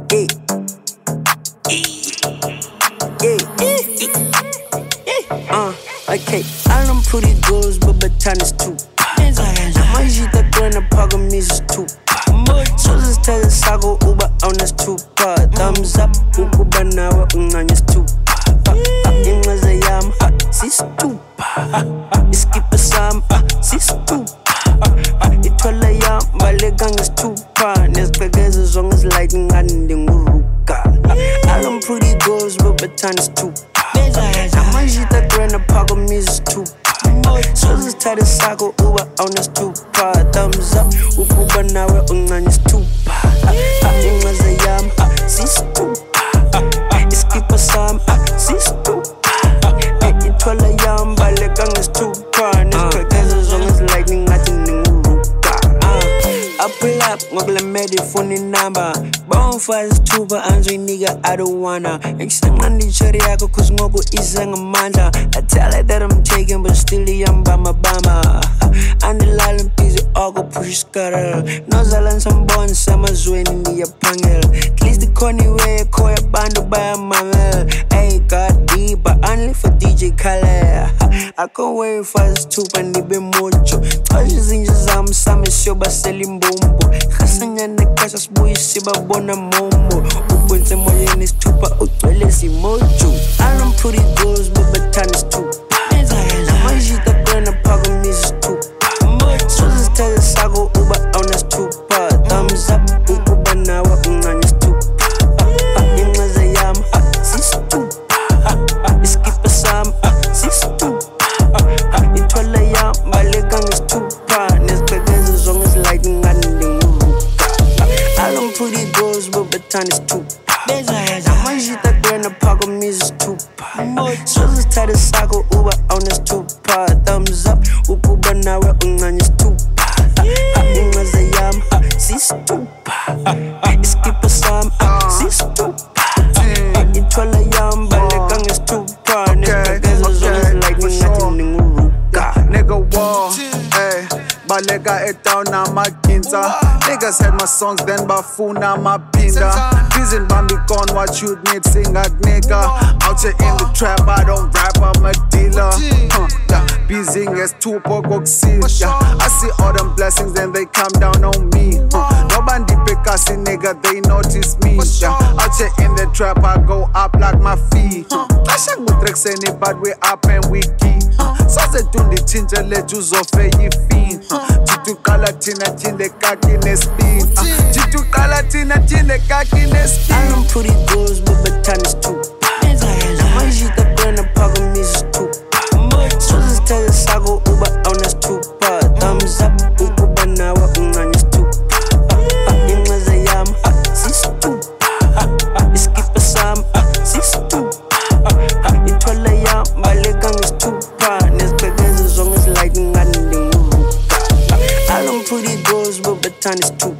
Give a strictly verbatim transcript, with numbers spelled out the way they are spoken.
Yeah. Yeah. Uh, okay. All them pretty girls, but Batan is too. Majita kwena phakamiza isithupha. Sozisithatha sako uba awunasithupha. Thumbs up ukuba nawe uncane isithupha. Inqaza yami sisithupha. Iskipha sami sisithupha. Ithwala yami baleka ngesithupha. Nezibhekeze zonke ezilight ngani ndinguruka. All them pretty girls but Batan is too. Majita kwena phakamiza isithupha. Sozisithatha sako uba awunasithupha. Thumbs up ukuba nawe uncane isithupha. Inqaza yami sisithupha. Iskipha sami sisithupha. Ithwala yami baleka ngesithupha. Nezibhekeze zonke ezilight ngathi ndinguruka. I pull up ngokule medi phone number. Bawungifaka isithupha angizoyinika I don't wanna. Ngisanqanda ichori yakho cause ngoku ize ngamandla. I tell her that I'm taking but still iyambama bama. Andilala busy oko push iskara. Nozala nsambona samazweni ndiyaphangela. At least ikhona iwe khoya abantu bayamamela. Hey God deep but only for D J Khaled. I can't wait for isithupha ndibe mojo. Xosha izinja zami sami siyobasela imbombo. Khasanyana kasha sibuye sibabona momo. Ubonse moyeni isithupha ugcwele simojo. All them pretty girls but Batan is too. Majita kwena phakamiza isithupha. Sozisithatha sako uba awunasithupha. Thumbs up ukuba nawe uncane isithupha. Inqaza yami sisithupha. Iskipha sami sisithupha. Ithwala yami baleka ngesithupha. Nezibhekeze zonke ezilight ngani ndinguruka. All them pretty girls but Batan is too. Majita kwena phakamiza isithupha. Sozisithatha sako uba awunasithupha. Thumbs up ukuba nawe uncane isithupha. Inqaza yami sisithupha. Iskipha sami sisithupha. Ithwala yami baleka ngesithupha. Nezibhekeze zonke ezilight ngathi ndinguruka. Nigga war, ayy, baleka it down namaginza. Niggas had my songs then bafuna mapinda. Busy bambi gone, what you'd need sing at nigga. Out here in the trap, I don't rap, I'm a dealer. Huh, yeah, busy ngesithupha kokusiza. Yeah, I see all them blessings and they come down on me. Huh, nobody bekasi nigga, they notice me. Yeah, out here in the trap, I go up like my feet. Huh, I shang with tricks any but we up and we key. Saze tundi chinja leju zofe yifin. Chitu kala tina chinde kaki ne speed. Chitu kala tina chinde kaki ne speed. All them pretty girls but Batan is too. Majita kwena phakamiza isithupha. Sozisithatha sako uba awunasithupha. Thumbs up ukuba nawe uncane isithupha. Inqaza yami sisithupha. Iskipha sami sisithupha. Ithwala yami baleka ngesithupha. Nezibhekeze zonke ezilight ngani ndinguruka. All them pretty girls but Batan is too.